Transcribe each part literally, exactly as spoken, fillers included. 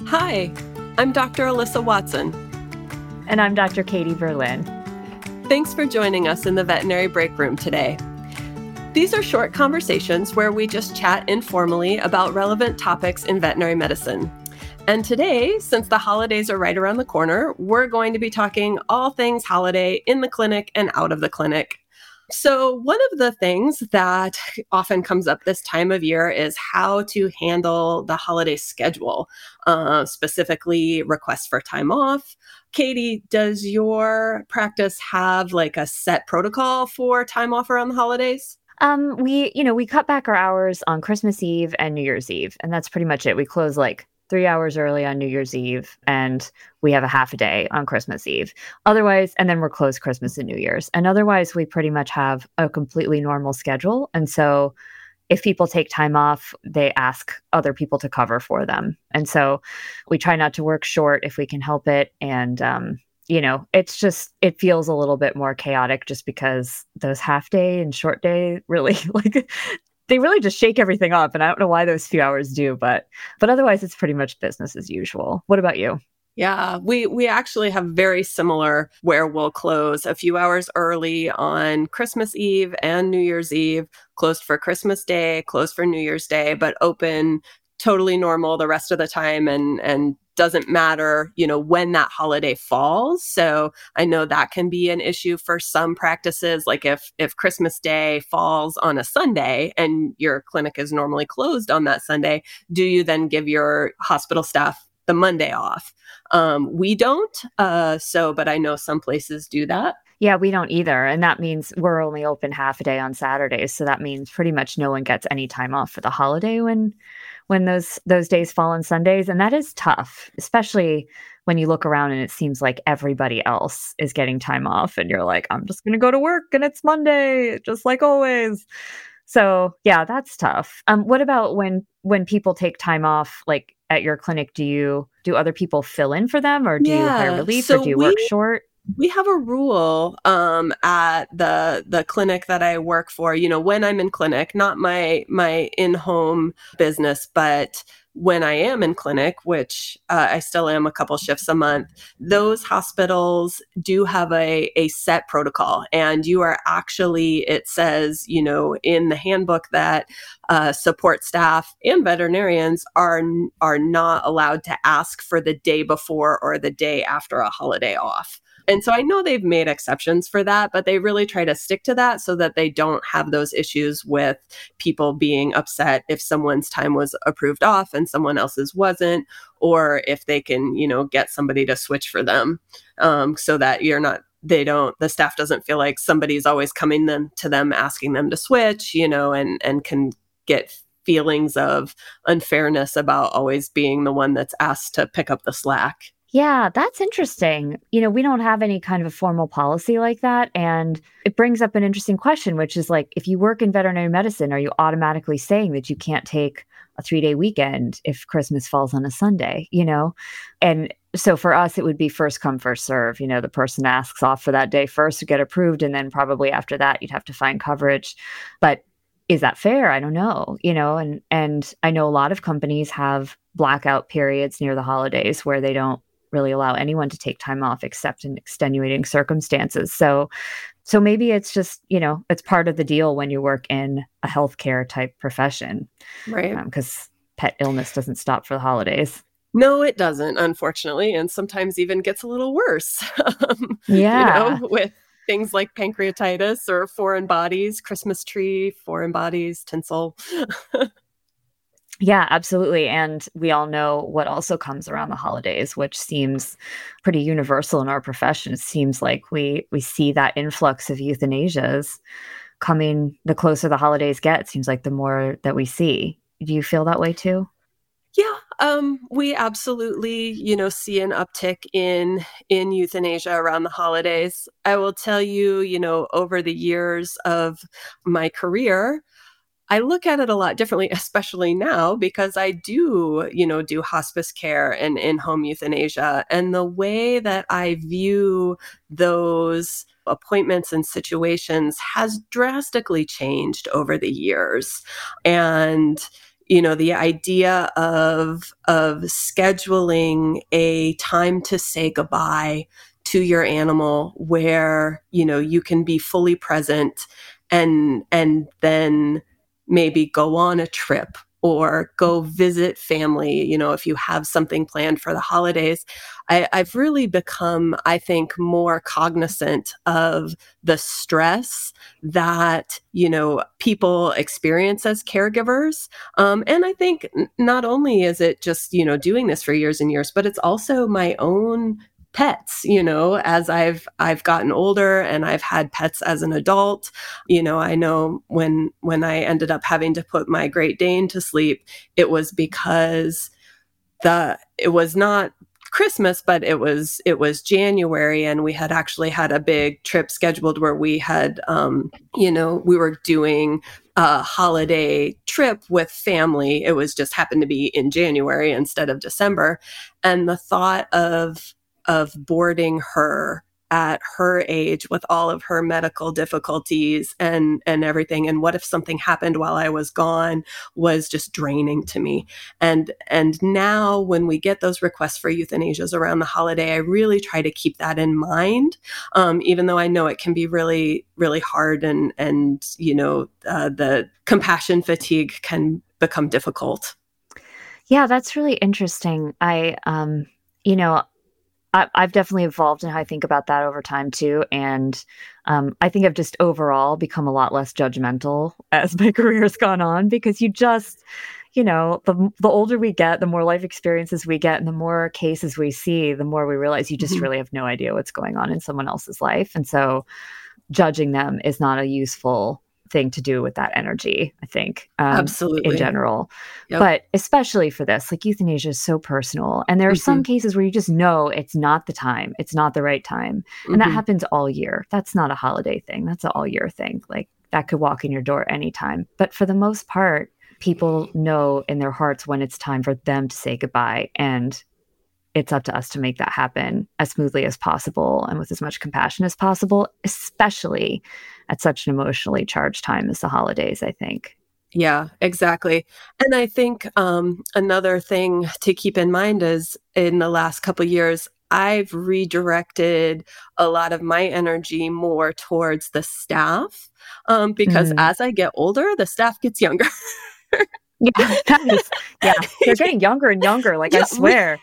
Hi, I'm Doctor Alyssa Watson. And I'm Doctor Katie Berlin. Thanks for joining us in the veterinary break room today. These are short conversations where we just chat informally about relevant topics in veterinary medicine. And today, since the holidays are right around the corner, we're going to be talking all things holiday in the clinic and out of the clinic. So one of the things that often comes up this time of year is how to handle the holiday schedule, uh, specifically requests for time off. Katie, does your practice have like a set protocol for time off around the holidays? Um, we, you know, we cut back our hours on Christmas Eve and New Year's Eve, and that's pretty much it. We close like three hours early on New Year's Eve, and we have a half a day on Christmas Eve. Otherwise, and then we're closed Christmas and New Year's. And otherwise, we pretty much have a completely normal schedule. And so if people take time off, they ask other people to cover for them. And so we try not to work short if we can help it. And, um, you know, it's just, it feels a little bit more chaotic just because those half day and short day really like they really just shake everything up. And I don't know why those few hours do, but but otherwise it's pretty much business as usual. What about you? Yeah, we we actually have very similar where we'll close a few hours early on Christmas Eve and New Year's Eve, closed for Christmas Day, closed for New Year's Day, but open totally normal the rest of the time and and doesn't matter, you know, when that holiday falls. So I know that can be an issue for some practices. Like if if Christmas Day falls on a Sunday and your clinic is normally closed on that Sunday, do you then give your hospital staff the Monday off? Um, we don't. Uh, so, but I know some places do that. Yeah, we don't either. And that means we're only open half a day on Saturdays. So that means pretty much no one gets any time off for the holiday when when those those days fall on Sundays. And that is tough, especially when you look around and it seems like everybody else is getting time off. And you're like, I'm just going to go to work and it's Monday, just like always. So yeah, that's tough. Um, what about when when people take time off, like at your clinic, do you do other people fill in for them, or do you hire Yeah. relief, or So do you we work short? We have a rule um, at the the clinic that I work for. You know, when I'm in clinic, not my my in-home business, but when I am in clinic, which uh, I still am a couple shifts a month, those hospitals do have a a set protocol, and you are actually, it says, you know, in the handbook that uh, support staff and veterinarians are are not allowed to ask for the day before or the day after a holiday off. And so I know they've made exceptions for that, but they really try to stick to that so that they don't have those issues with people being upset if someone's time was approved off and someone else's wasn't, or if they can, you know, get somebody to switch for them, um, so that you're not, they don't, the staff doesn't feel like somebody's always coming them to them, asking them to switch, you know, and, and can get feelings of unfairness about always being the one that's asked to pick up the slack. Yeah, that's interesting. You know, we don't have any kind of a formal policy like that. And it brings up an interesting question, which is like, if you work in veterinary medicine, are you automatically saying that you can't take a three day weekend if Christmas falls on a Sunday, you know? And so for us, it would be first come, first serve. You know, the person asks off for that day first to get approved. And then probably after that, you'd have to find coverage. But is that fair? I don't know, you know, and, and I know a lot of companies have blackout periods near the holidays where they don't really allow anyone to take time off except in extenuating circumstances. So, so maybe it's just, you know, it's part of the deal when you work in a healthcare type profession, right? Because um, pet illness doesn't stop for the holidays. No, it doesn't, unfortunately, and sometimes even gets a little worse. um, Yeah. You know, with things like pancreatitis or foreign bodies, Christmas tree, foreign bodies, tinsel. Yeah, absolutely. And we all know what also comes around the holidays, which seems pretty universal in our profession. It seems like we we see that influx of euthanasias coming the closer the holidays get. It seems like the more that we see. Do you feel that way too? Yeah, um, we absolutely, you know, see an uptick in in euthanasia around the holidays. I will tell you, you know, over the years of my career, I look at it a lot differently, especially now, because I do, you know, do hospice care and in-home euthanasia. And the way that I view those appointments and situations has drastically changed over the years. And you know, the idea of, of scheduling a time to say goodbye to your animal where, you know, you can be fully present and, and then maybe go on a trip or go visit family, you know, if you have something planned for the holidays. I, I've really become, I think, more cognizant of the stress that, you know, people experience as caregivers. Um, and I think n- not only is it just, you know, doing this for years and years, but it's also my own pets, you know, as I've I've gotten older and I've had pets as an adult. You know, I know when when I ended up having to put my Great Dane to sleep, it was because the it was not Christmas, but it was it was January, and we had actually had a big trip scheduled where we had, um, you know, we were doing a holiday trip with family. It was just happened to be in January instead of December, and the thought of of boarding her at her age with all of her medical difficulties and and everything, and what if something happened while I was gone, was just draining to me. And and now when we get those requests for euthanasias around the holiday, I really try to keep that in mind, um, even though I know it can be really really hard, and and you know uh, the compassion fatigue can become difficult. Yeah, that's really interesting. I, um, you know, I, I've definitely evolved in how I think about that over time too, and um, I think I've just overall become a lot less judgmental as my career has gone on, because you just, you know, the the older we get, the more life experiences we get, and the more cases we see, the more we realize you just Mhm. really have no idea what's going on in someone else's life, and so judging them is not a useful thing to do with that energy, I think, um, in Absolutely. general. Yep. But especially for this, like euthanasia is so personal. And there are some Mhm. cases where you just know it's not the time, it's not the right time. And that Mhm. happens all year. That's not a holiday thing, that's an all year thing. Like that could walk in your door anytime. But for the most part, people know in their hearts when it's time for them to say goodbye. And it's up to us to make that happen as smoothly as possible and with as much compassion as possible, especially at such an emotionally charged time as the holidays, I think. Yeah, exactly. And I think um, another thing to keep in mind is in the last couple years, I've redirected a lot of my energy more towards the staff, um, because Mm. as I get older, the staff gets younger. Yeah, that is, yeah, they're getting younger and younger, like, I Yeah, we swear.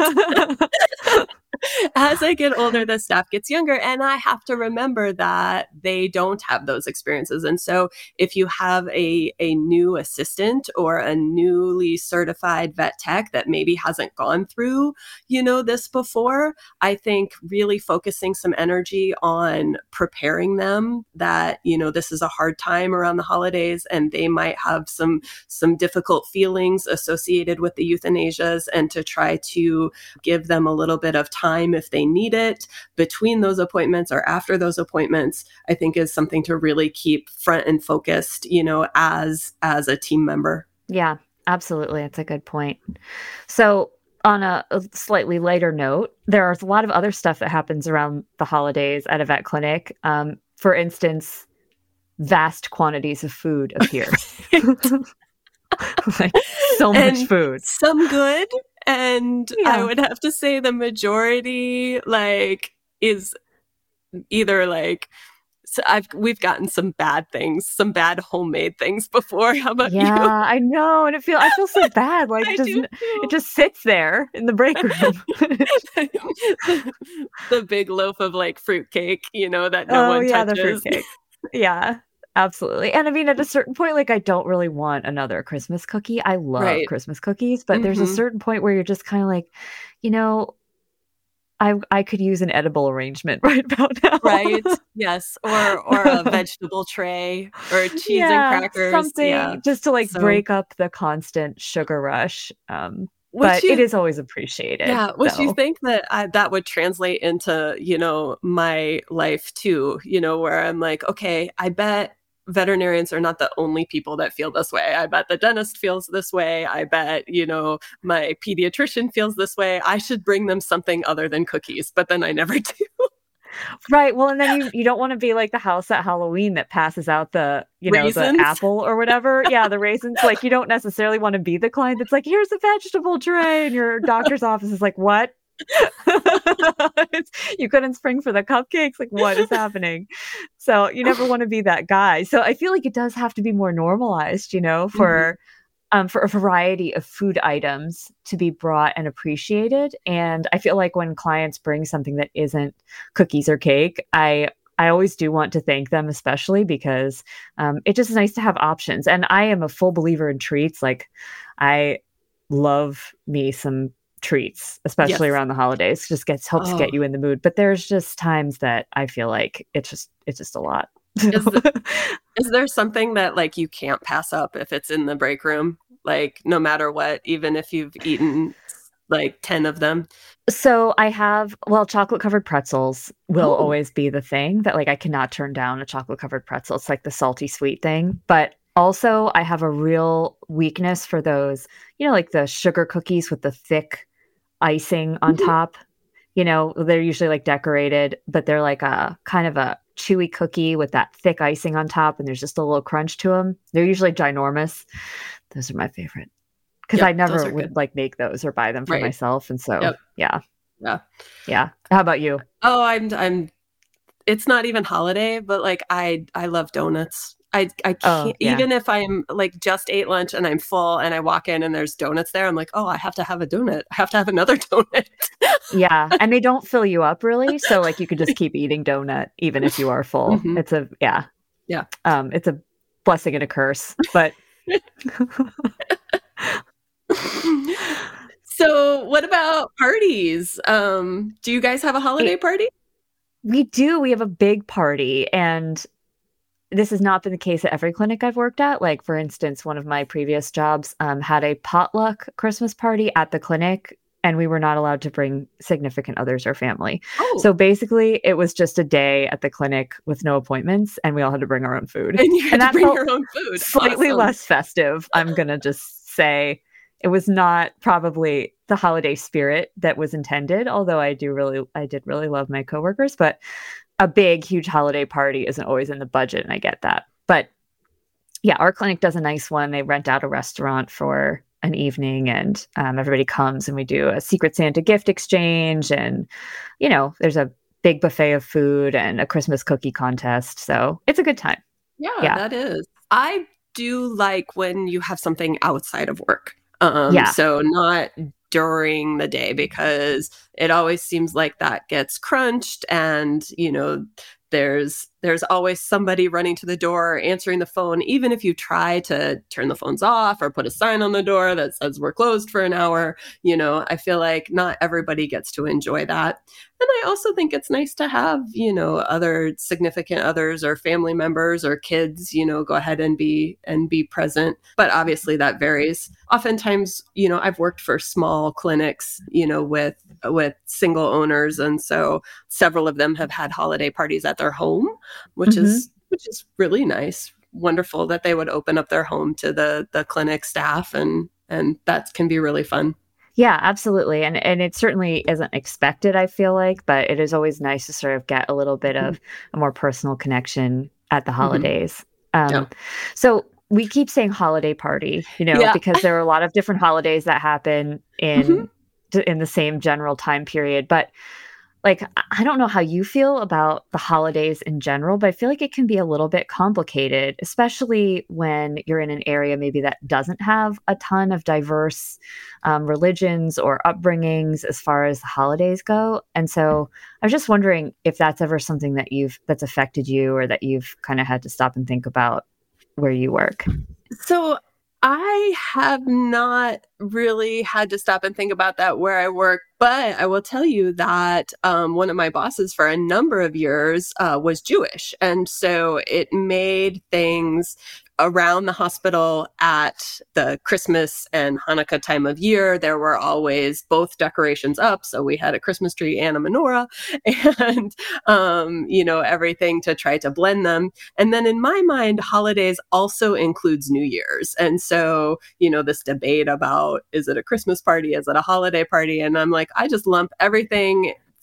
as I get older, the staff gets younger, and I have to remember that they don't have those experiences. And so if you have a, a new assistant or a newly certified vet tech that maybe hasn't gone through, you know, this before, I think really focusing some energy on preparing them that, you know, this is a hard time around the holidays and they might have some some difficult feelings associated with the euthanasias, and to try to give them a little bit of time if they need it between those appointments or after those appointments, I think is something to really keep front and focused, you know, as as a team member. Yeah, absolutely, it's a good point. So, on a, a slightly lighter note, there's a lot of other stuff that happens around the holidays at a vet clinic. Um, for instance, vast quantities of food appear. Like, so much And food. some good, and I Yeah. would have to say the majority like is either like, so I've we've gotten some bad things, some bad homemade things before. How about you? Yeah, I know, and it feel I feel so bad, like, I just do n it too. just sits there in the break room. the, the big loaf of like fruitcake, you know, that no Oh, one yeah, the touches. fruitcake. Yeah, absolutely, and I mean, at a certain point, like, I don't really want another Christmas cookie. I love Right. Christmas cookies, but there's a Hmm. certain point where you're just kinda like, you know, I I could use an edible arrangement right about Right. now. Yes. Or or a vegetable tray or cheese and Yeah, crackers. Yeah. something just to, like, So, break up the constant sugar rush, um, would but it you is always appreciated, yeah, would you so think that I that would translate into, you know, my life too, you know, where I'm like, okay, I bet veterinarians are not the only people that feel this way. I bet the dentist feels this way. I bet, you know, my pediatrician feels this way. I should bring them something other than cookies, but then I never do. Right. Well, and then you, you don't want to be like the house at Halloween that passes out the, you know, the Raisins. apple or whatever. Yeah, the raisins. Like, you don't necessarily want to be the client that's like, here's a vegetable tray. And your doctor's office is like, what? It's, you couldn't spring for the cupcakes. Like, what is happening? So you never want to be that guy. So I feel like it does have to be more normalized, you know, for mm-hmm. um, for a variety of food items to be brought and appreciated. And I feel like when clients bring something that isn't cookies or cake, I I always do want to thank them, especially because um, it just is nice to have options. And I am a full believer in treats. Like, I love me some treats, especially yes. around the holidays. Just gets helps oh. get you in the mood. But there's just times that I feel like it's just it's just a lot. Is, the, is there something that like you can't pass up if it's in the break room? Like no matter what, even if you've eaten like ten of them? So I have, well, chocolate covered pretzels will oh. always be the thing that like I cannot turn down a chocolate covered pretzel. It's like the salty sweet thing. But also I have a real weakness for those, you know, like the sugar cookies with the thick icing on mm-hmm. top. You know, they're usually like decorated, but they're like a kind of a chewy cookie with that thick icing on top. And there's just a little crunch to them. They're usually ginormous. Those are my favorite. Because yep, I never would good. like make those or buy them for right. myself. And so, yep. yeah. Yeah. Yeah. How about you? Oh, I'm, I'm, it's not even holiday, but like I, I love donuts. I, I can't, oh, yeah. even if I'm like just ate lunch and I'm full and I walk in and there's donuts there, I'm like, oh, I have to have a donut. I have to have another donut. Yeah. And they don't fill you up really. So like you could just keep eating donut even if you are full. Mm-hmm. It's a, yeah. Yeah. Um, it's a blessing and a curse, but. So what about parties? Um, do you guys have a holiday party? We do. We have a big party, and this has not been the case at every clinic I've worked at. Like, for instance, one of my previous jobs um, had a potluck Christmas party at the clinic, and we were not allowed to bring significant others or family. Oh. So basically, it was just a day at the clinic with no appointments, and we all had to bring our own food. And you had and to bring your own food. Slightly Awesome. Less festive, I'm going to just say. It was not probably the holiday spirit that was intended, although I do really, I did really love my coworkers, but a big, huge holiday party isn't always in the budget, and I get that. But yeah, our clinic does a nice one. They rent out a restaurant for an evening, and um, everybody comes, and we do a Secret Santa gift exchange, and, you know, there's a big buffet of food and a Christmas cookie contest. So it's a good time. Yeah, yeah. That is. I do like when you have something outside of work. Um, yeah. So not during the day, because it always seems like that gets crunched, and, you know, there's there's always somebody running to the door or answering the phone, even if you try to turn the phones off or put a sign on the door that says we're closed for an hour. You know, I feel like not everybody gets to enjoy that. And I also think it's nice to have, you know, other significant others or family members or kids, you know, go ahead and be and be present. But obviously that varies. Oftentimes, you know, I've worked for small clinics, you know, with with single owners. And so several of them have had holiday parties at their home, which mm-hmm. is which is really nice. Wonderful that they would open up their home to the the clinic staff, and and that can be really fun. Yeah, absolutely. And and it certainly isn't expected, I feel like, but it is always nice to sort of get a little bit of a more personal connection at the holidays. Mm-hmm. Um, yeah. So we keep saying holiday party, you know, yeah. because there are a lot of different holidays that happen in mm-hmm. in the same general time period. But like, I don't know how you feel about the holidays in general, but I feel like it can be a little bit complicated, especially when you're in an area maybe that doesn't have a ton of diverse um, religions or upbringings as far as the holidays go. And so I was just wondering if that's ever something that you've that's affected you, or that you've kind of had to stop and think about where you work. So I have not really had to stop and think about that where I work, but I will tell you that um, one of my bosses for a number of years uh, was Jewish. And so it made things around the hospital at the Christmas and Hanukkah time of year. There were always both decorations up. So we had a Christmas tree and a menorah, and, um, you know, everything to try to blend them. And then in my mind, holidays also includes New Year's. And so, you know, this debate about, is it a Christmas party? Is it a holiday party? And I'm like, I just lump everything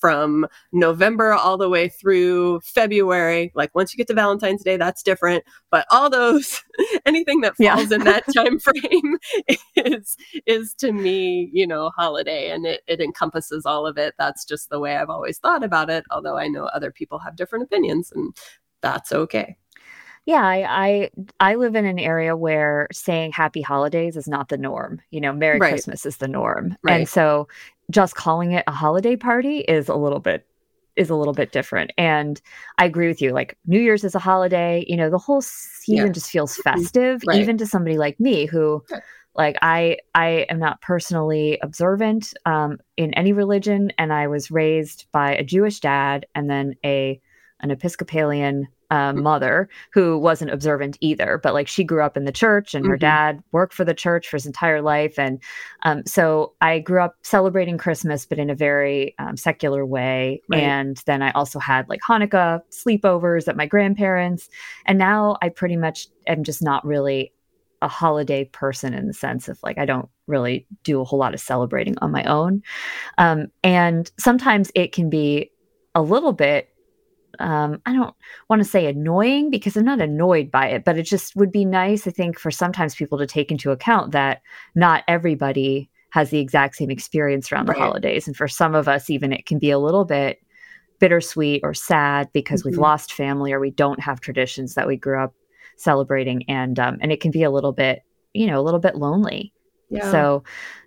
from November all the way through February. Like once you get to Valentine's Day, that's different. But all those, anything that falls yeah. in that time frame is, is to me, you know, holiday, and it, it encompasses all of it. That's just the way I've always thought about it. Although I know other people have different opinions, and that's okay. Yeah, I, I I live in an area where saying happy holidays is not the norm. You know, Merry Right. Christmas is the norm. Right. And so just calling it a holiday party is a little bit is a little bit different. And I agree with you. Like New Year's is a holiday, you know, the whole season Yeah. just feels festive, Right. even to somebody like me who Okay. like I I am not personally observant um, in any religion, and I was raised by a Jewish dad and then a an Episcopalian uh, mother who wasn't observant either, but like she grew up in the church, and her Mm-hmm. dad worked for the church for his entire life. And um, so I grew up celebrating Christmas, but in a very um, secular way. Right. And then I also had like Hanukkah sleepovers at my grandparents. And now I pretty much am just not really a holiday person in the sense of like, I don't really do a whole lot of celebrating on my own. Um, and sometimes it can be a little bit Um, I don't want to say annoying because I'm not annoyed by it, but it just would be nice, I think, for sometimes people to take into account that not everybody has the exact same experience around Right. the holidays. And for some of us, even it can be a little bit bittersweet or sad because Mm-hmm. we've lost family or we don't have traditions that we grew up celebrating. And, um, and it can be a little bit, you know, a little bit lonely. Yeah. So,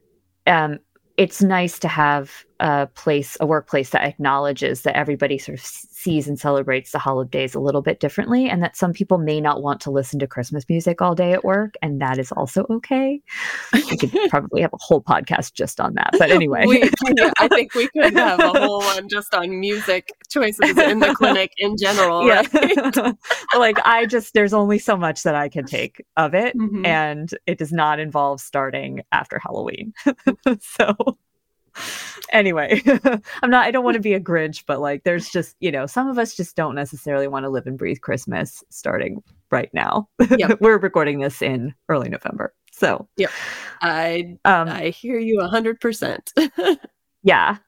um, it's nice to have a place, a workplace that acknowledges that everybody sort of sees and celebrates the holidays a little bit differently, and that some people may not want to listen to Christmas music all day at work, and that is also okay. We could probably have a whole podcast just on that. But anyway. we, yeah, I think we could have a whole one just on music choices in the clinic in general. Yeah. Right? Like I just, there's only so much that I can take of it. Mm-hmm. And it does not involve starting after Halloween. So anyway, I'm not, I don't want to be a Grinch, but like, there's just, you know, some of us just don't necessarily want to live and breathe Christmas starting right now. Yep. We're recording this in early November. So, yep. I, um, I hear you a hundred percent. Yeah.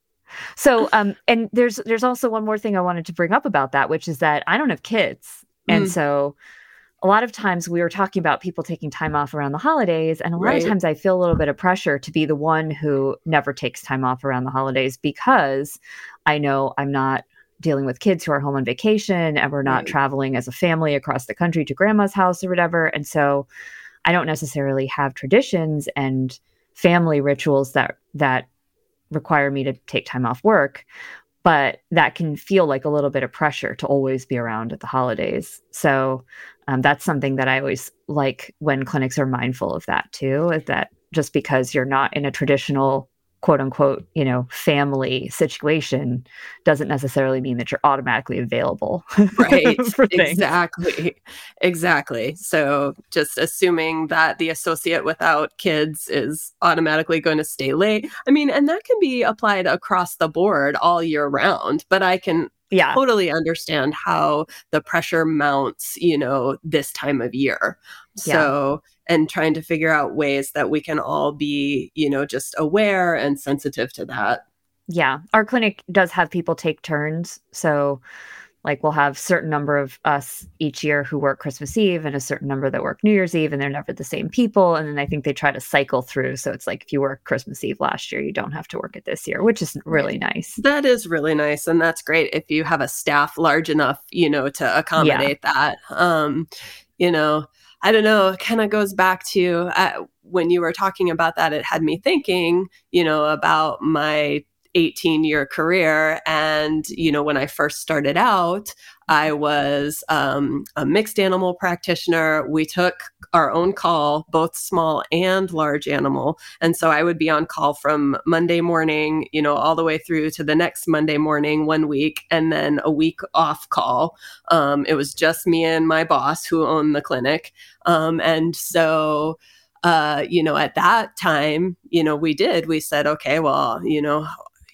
So, um, and there's, there's also one more thing I wanted to bring up about that, which is that I don't have kids. And Mm. so a lot of times we were talking about people taking time off around the holidays. And a lot Right. of times I feel a little bit of pressure to be the one who never takes time off around the holidays because I know I'm not dealing with kids who are home on vacation and we're not Right. traveling as a family across the country to grandma's house or whatever. And so I don't necessarily have traditions and family rituals that, that require me to take time off work, but that can feel like a little bit of pressure to always be around at the holidays. So um, that's something that I always like when clinics are mindful of that too, is that just because you're not in a traditional quote unquote, you know, family situation doesn't necessarily mean that you're automatically available. Right. for things. Exactly. Exactly. So just assuming that the associate without kids is automatically going to stay late. I mean, and that can be applied across the board all year round, but I can Yeah. totally understand how the pressure mounts, you know, this time of year. So, and trying to figure out ways that we can all be, you know, just aware and sensitive to that. Yeah. Our clinic does have people take turns. So like we'll have certain number of us each year who work Christmas Eve and a certain number that work New Year's Eve, and they're never the same people. And then I think they try to cycle through. So it's like, if you work Christmas Eve last year, you don't have to work it this year, which is really nice. That is really nice. And that's great if you have a staff large enough, you know, to accommodate yeah. that. Um, you know, I don't know, it kind of goes back to uh, when you were talking about that, it had me thinking, you know, about my eighteen year career. And, you know, when I first started out, I was um, a mixed animal practitioner. We took our own call, both small and large animal. And so I would be on call from Monday morning, you know, all the way through to the next Monday morning, one week, and then a week off call. Um, it was just me and my boss who owned the clinic. Um, and so Uh, you know, at that time, you know, we did, we said, okay, well, you know,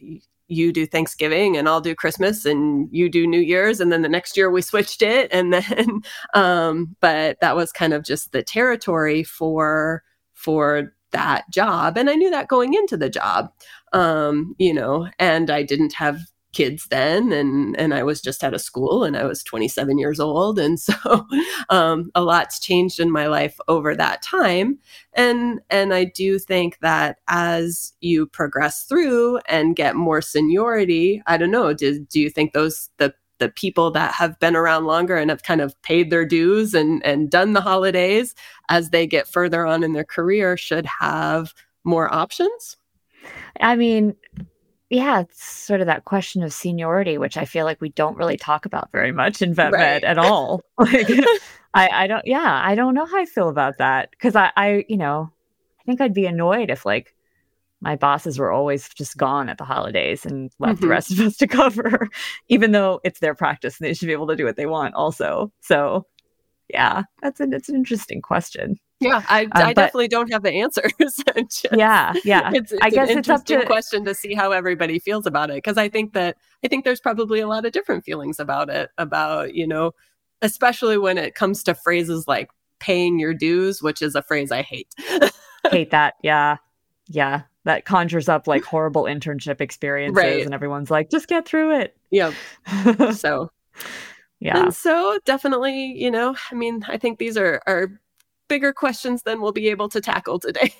you do Thanksgiving and I'll do Christmas and you do New Year's. And then the next year we switched it. And then, um, but that was kind of just the territory for, for that job. And I knew that going into the job, um, you know, and I didn't have kids then, and and I was just out of school, and I was twenty-seven years old, and so um, a lot's changed in my life over that time, and and I do think that as you progress through and get more seniority, I don't know, do do you think those the the people that have been around longer and have kind of paid their dues and and done the holidays as they get further on in their career should have more options? I mean, yeah, it's sort of that question of seniority, which I feel like we don't really talk about very much in vet Right. med at all. Like, I, I don't, yeah, I don't know how I feel about that. Cause I, I, you know, I think I'd be annoyed if like my bosses were always just gone at the holidays and left the Mhm. rest of us to cover, even though it's their practice and they should be able to do what they want also. So yeah, that's an, it's an interesting question. Yeah, I Um, I but definitely don't have the answers. It's just yeah, yeah, it's I it's an guess it's up interesting to, question to see how everybody feels about it, because I think that I think there's probably a lot of different feelings about it, about, you know, especially when it comes to phrases like paying your dues, which is a phrase I hate. hate that. Yeah. Yeah. That conjures up like horrible internship experiences, Right. and everyone's like, just get through it. Yeah. So, Yeah, and so definitely, you know, I mean, I think these are are bigger questions than we'll be able to tackle today.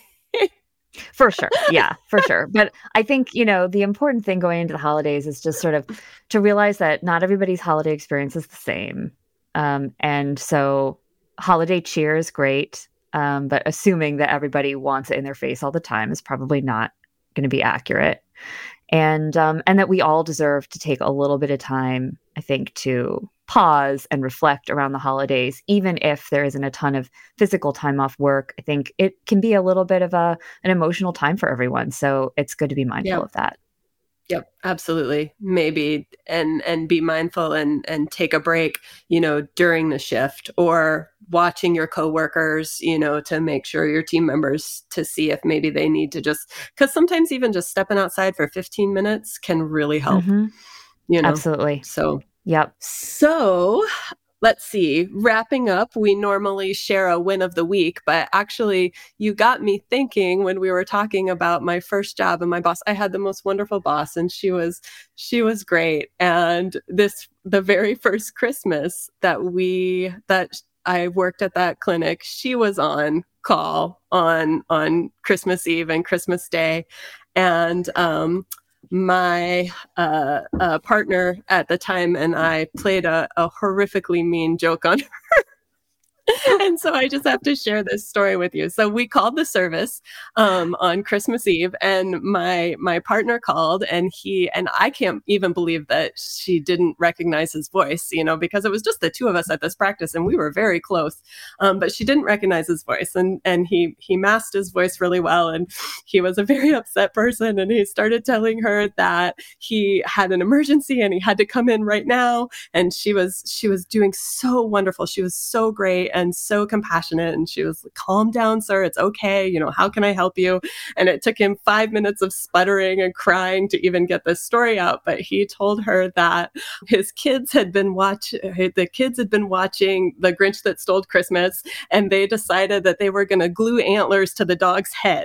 for sure. Yeah, for sure. But I think, you know, the important thing going into the holidays is just sort of to realize that not everybody's holiday experience is the same. Um, and so holiday cheer is great. Um, but assuming that everybody wants it in their face all the time is probably not going to be accurate. And um, and that we all deserve to take a little bit of time, I think, to pause and reflect around the holidays, even if there isn't a ton of physical time off work. I think it can be a little bit of a an emotional time for everyone. So it's good to be mindful Yeah. of that. Yep, absolutely. Maybe and and be mindful and and take a break, you know, during the shift, or watching your coworkers, you know, to make sure your team members, to see if maybe they need to just, because sometimes even just stepping outside for fifteen minutes can really help, Hmm. you know. Absolutely. So Yep. so let's see, wrapping up, we normally share a win of the week, but actually, you got me thinking when we were talking about my first job and my boss. I had the most wonderful boss, and she was she was great. And this the very first Christmas that we that I worked at that clinic, she was on call on on Christmas Eve and Christmas Day, and um my uh, uh, partner at the time and I played a, a horrifically mean joke on her. And so I just have to share this story with you. So we called the service um, on Christmas Eve, and my my partner called, and he and I can't even believe that she didn't recognize his voice, you know, because it was just the two of us at this practice, and we were very close. Um, but she didn't recognize his voice, and and he he masked his voice really well, and he was a very upset person, and he started telling her that he had an emergency and he had to come in right now, and she was she was doing so wonderful. She was so great and so compassionate, and she was like, calm down, sir, it's okay, you know, how can I help you? And it took him five minutes of sputtering and crying to even get this story out, but he told her that his kids had been watch the kids had been watching The Grinch That Stole Christmas, and they decided that they were going to glue antlers to the dog's head,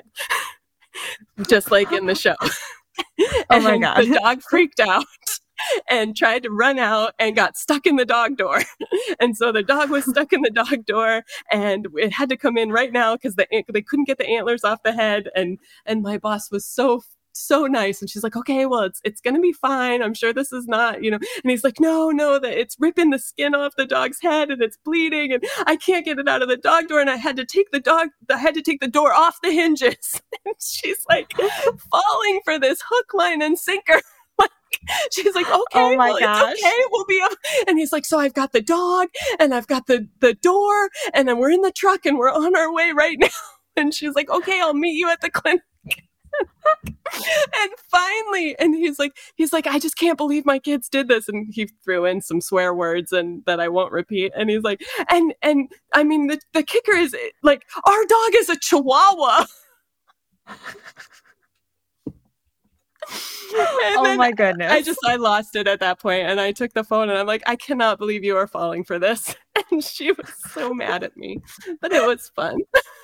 just like in the show. Oh my And God. the dog freaked out and tried to run out and got stuck in the dog door. And so the dog was stuck in the dog door, and it had to come in right now because the, they couldn't get the antlers off the head. And and my boss was so so nice, and she's like, okay, well, it's it's gonna be fine, I'm sure this is not, you know. And he's like, no no that it's ripping the skin off the dog's head and it's bleeding, and I can't get it out of the dog door, and I had to take the dog I had to take the door off the hinges. And she's like falling for this hook, line, and sinker. She's like, okay, Oh my well, gosh. it's okay, we'll be up. And he's like, so I've got the dog, and I've got the the door, and then we're in the truck, and we're on our way right now. And she's like, okay, I'll meet you at the clinic. And finally, and he's like, he's like, I just can't believe my kids did this. And he threw in some swear words and that I won't repeat. And he's like, and and I mean, the, the kicker is, like, our dog is a Chihuahua. And Oh my goodness. I just, I lost it at that point, and I took the phone and I'm like, I cannot believe you are falling for this. And she was so mad at me, but it was fun.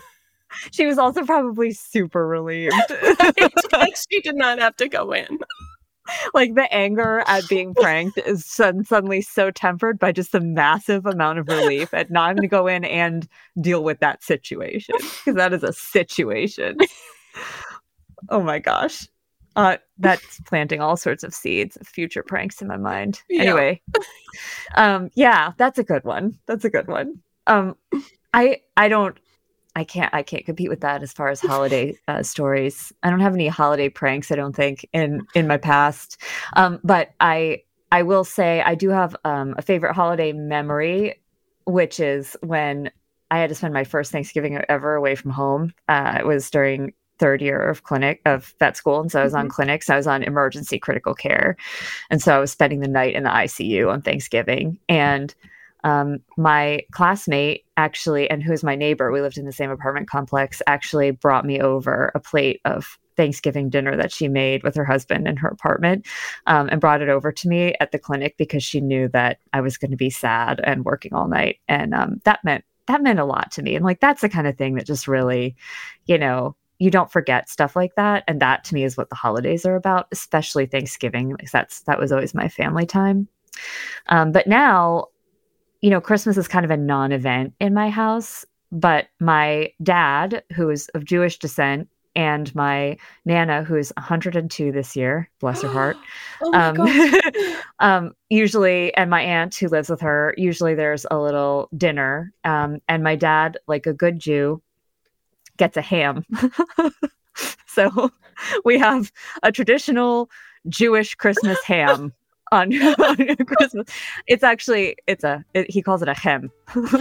She was also probably super relieved. Like she did not have to go in. Like the anger at being pranked is sudden, suddenly so tempered by just a massive amount of relief at not having to go in and deal with that situation, because that is a situation. Oh my gosh. Uh, that's planting all sorts of seeds of future pranks in my mind. Yeah. Anyway, um, yeah, that's a good one. That's a good one. Um, I I don't. I can't I can't compete with that as far as holiday uh, stories. I don't have any holiday pranks, I don't think, in in my past. Um, but I I will say I do have um, a favorite holiday memory, which is when I had to spend my first Thanksgiving ever away from home. Uh, it was during third year of clinic of vet school, and so I was mm-hmm. on clinics. I was on emergency critical care, and so I was spending the night in the I C U on Thanksgiving. And Um, my classmate actually, and who's my neighbor, we lived in the same apartment complex, actually brought me over a plate of Thanksgiving dinner that she made with her husband in her apartment, um, and brought it over to me at the clinic because she knew that I was going to be sad and working all night. And um, that meant, that meant a lot to me. And like, that's the kind of thing that just really, you know, you don't forget stuff like that. And that to me is what the holidays are about, especially Thanksgiving. Because that's, that was always my family time. Um, but now, you know, Christmas is kind of a non-event in my house, but my dad, who is of Jewish descent, and my Nana, who is one hundred two this year, bless her heart, oh my um, um, usually, and my aunt who lives with her, usually there's a little dinner. Um, and my dad, like a good Jew, gets a ham. So we have a traditional Jewish Christmas ham. On, on Christmas. It's actually, it's a, it, he calls it a hem.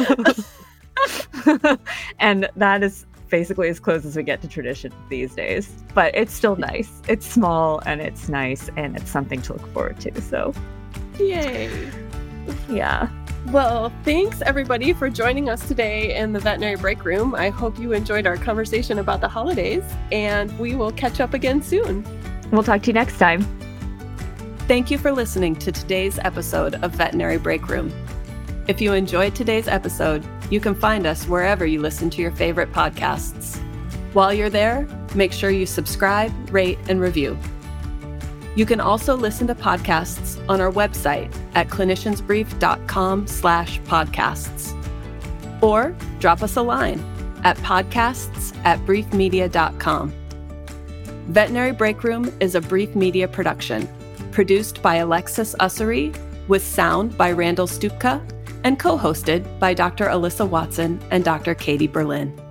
And that is basically as close as we get to tradition these days. But it's still nice. It's small and it's nice and it's something to look forward to. So, yay. Yeah. Well, thanks everybody for joining us today in the Veterinary Break Room. I hope you enjoyed our conversation about the holidays, and we will catch up again soon. We'll talk to you next time. Thank you for listening to today's episode of Veterinary Break Room. If you enjoyed today's episode, you can find us wherever you listen to your favorite podcasts. While you're there, make sure you subscribe, rate, and review. You can also listen to podcasts on our website at cliniciansbrief.com slash podcasts. Or drop us a line at podcasts at briefmedia dot com. Veterinary Break Room is a Brief Media production, produced by Alexis Ussery, with sound by Randall Stupka, and co-hosted by Doctor Alyssa Watson and Doctor Katie Berlin.